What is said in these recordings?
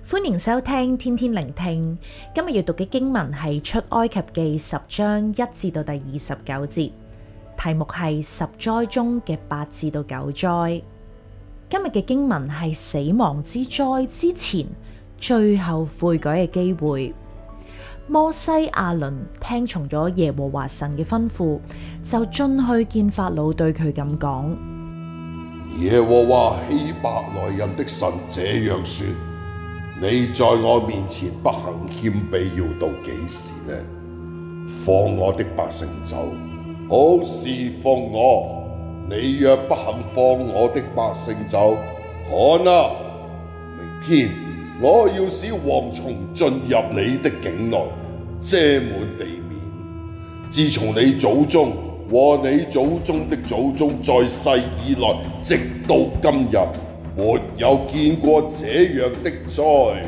歡迎收聽天天聆聽。今日要讀嘅經文係出埃及記10章1至到第29節，題目係10災中嘅8至到9災。今日嘅經文係死亡之災之前最後悔改嘅機會。摩西亞倫聽從咗耶和華神嘅吩咐，就進去見法老，對佢咁講： 耶和華希伯來人的神這樣說：你在我面前不行謙卑要到幾時呢？放我的百姓走，好侍奉我。你若不肯放我的百姓走，看啊，明天我要使蝗蟲進入你的境內，遮滿地面。自從你祖宗和你祖宗的祖宗在世以來，直到今日，沒有見過這樣的災。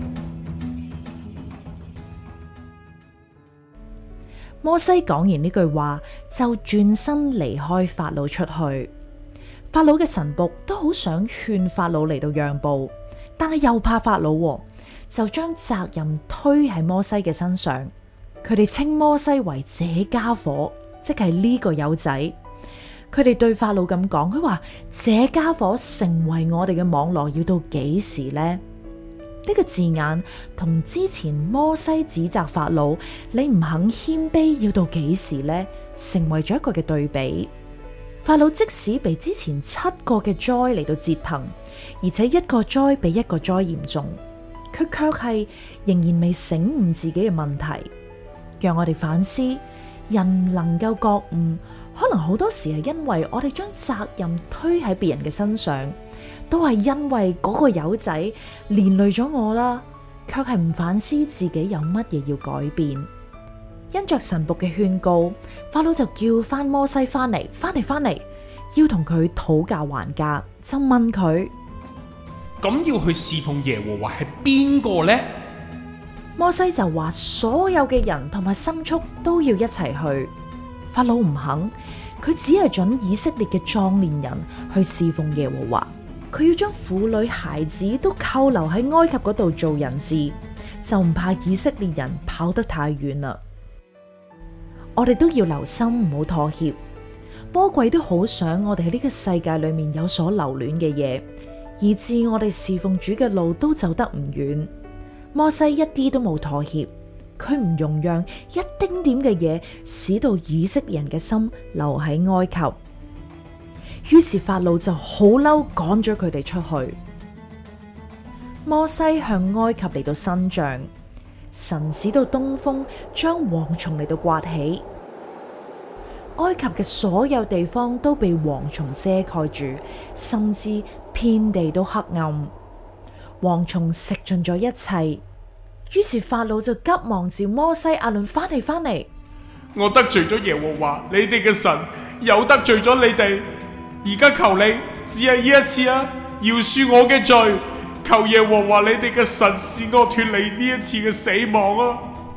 摩西講完呢句話，就轉身離開法老出去。法老嘅臣僕都好想勸法老嚟到讓步，但係又怕法老，就將責任推喺摩西嘅身上。佢哋稱摩西為這家伙，即係呢個友仔。佢哋對法老咁講，佢話：這家伙成為我哋嘅網羅，要到幾時呢？呢個字眼同之前摩西指責法老你唔肯謙卑要到幾時呢，成為咗一個嘅對比。法老即使被之前7個嘅災嚟到折騰，而且一個災比一個災嚴重，佢卻係仍然未醒悟自己嘅問題。讓我哋反思，人能夠覺悟，可能好多時係因為我哋將責任推喺別人嘅身上，都係因為嗰個友仔連累咗我啦，卻係唔反思自己有乜嘢要改變。因着神僕嘅勸告，法老就叫翻摩西翻嚟，要同佢討價還價，就問佢： 咁要去侍奉耶和華係邊個呢？ 摩西就話所有嘅人同埋牲畜都要一齊去。法老唔肯，佢只係准以色列嘅壯年人去侍奉耶和華。佢要將婦女孩子都扣留喺埃及嗰度做人質，就唔怕以色列人跑得太遠啦。我哋都要留心，唔好妥協。魔鬼都好想我哋喺呢個世界裏面有所留戀嘅嘢，以致我哋侍奉主嘅路都走得唔遠。摩西一啲都冇妥協，佢唔容讓一丁點嘅嘢使到以色列人嘅心留喺埃及。於是法老就好嬲，趕咗佢哋出去。摩西向埃及嚟到伸杖，神使到東風將蝗蟲嚟到颳起，埃及嘅所有地方都被蝗蟲遮蓋住，甚至遍地都黑暗。蝗蟲食盡咗一切，於是法老就急忙召摩西亞倫翻嚟。 我得罪咗耶和華你哋嘅神，又得罪咗你哋。而家求你只係呢一次啊，饒恕我嘅罪，求耶和華你哋嘅神使我脫離呢一次嘅死亡啊！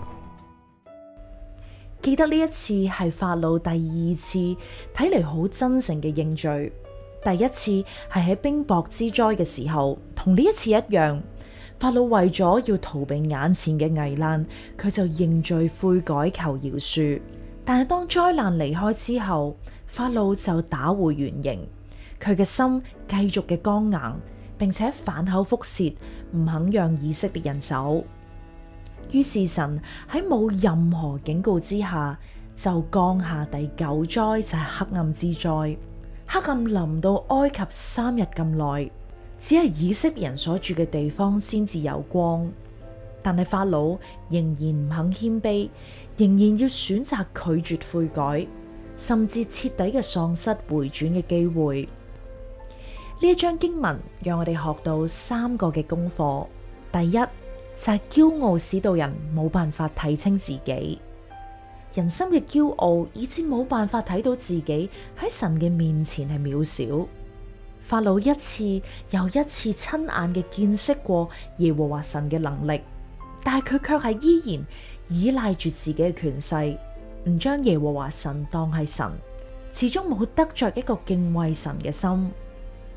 記得呢一次係法老第2次睇嚟好真誠嘅認罪。第一次係喺冰雹之災嘅時候，同呢一次一樣，法老為咗要逃避眼前嘅危難，佢就認罪悔改求饒恕。但係當災難離開之後，法老就打回原形，佢嘅心繼續嘅剛硬，並且反口覆舌，唔肯讓以色列人走。於是神喺冇任何警告之下，就降下第9災，就係黑暗之災。黑暗臨到埃及3日咁耐，只係以色列人所住嘅地方先至有光。但係法老仍然唔肯謙卑，仍然要選擇拒絕悔改，甚至徹底嘅喪失回轉嘅機會。呢一章經文讓我哋學到3個嘅功課。第一就係驕傲使到人冇辦法睇清自己，人心嘅驕傲以致冇辦法睇到自己喺神嘅面前係渺小。法老一次又一次親眼嘅見識過耶和華神嘅能力，但係佢卻係依然依賴住自己嘅權勢，唔將耶和華神當係神，始終冇得着一個敬畏神嘅心。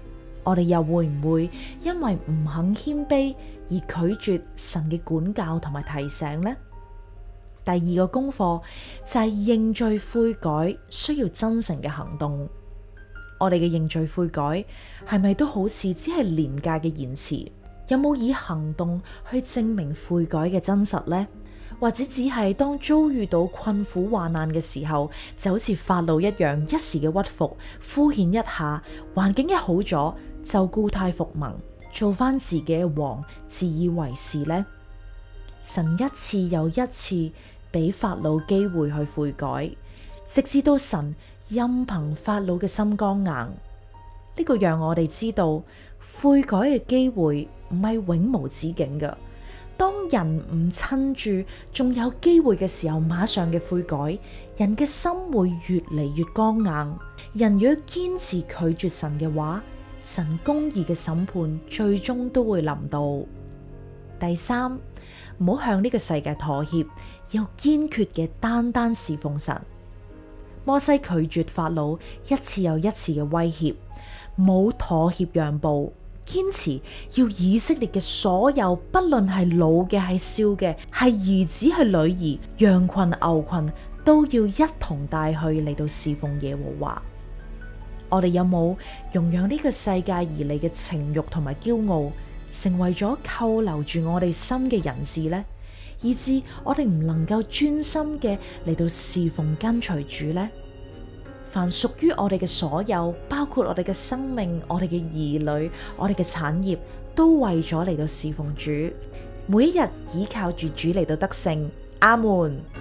我哋又會唔會因為唔肯謙卑而拒絕神嘅管教同埋提醒呢？第二個功課就係認罪悔改，需要真誠嘅行動。我哋嘅認罪悔改係咪都好似只係廉價嘅言辭？有冇以行動去證明悔改嘅真實呢？或者只係當遭遇到困苦患難嘅時候，就好似法老一樣，一時嘅屈服，敷衍一下，環境一好咗就故態復萌，做翻自己嘅王，自以為是呢？神一次又一次俾法老機會去悔改，直至到神任憑法老嘅心剛硬。呢個讓我哋知道悔改嘅機會唔係永無止境嘅。當人唔趁住仲有機會嘅時候馬上嘅悔改，人嘅心會越嚟越剛硬。人如果堅持拒絕神嘅話，神公義嘅審判最終都會臨到。第三，唔好向呢個世界妥協，要堅決嘅單單侍奉神。摩西拒絕法老一次又一次嘅威脅，冇妥協讓步，堅持要以色列嘅所有，不論係老嘅係少嘅，係兒子係女兒，羊群牛群，都要一同帶去嚟到侍奉耶和華。我哋有冇容讓呢個世界而嚟嘅情慾同埋驕傲，成為咗扣留住我哋心嘅人質呢？以致我哋唔能夠專心嘅嚟到侍奉跟隨主呢？凡屬於我哋嘅所有，包括我哋嘅生命、我哋嘅兒女、我哋嘅產業，都為咗嚟到侍奉主，每一日倚靠住主嚟到得勝。阿門。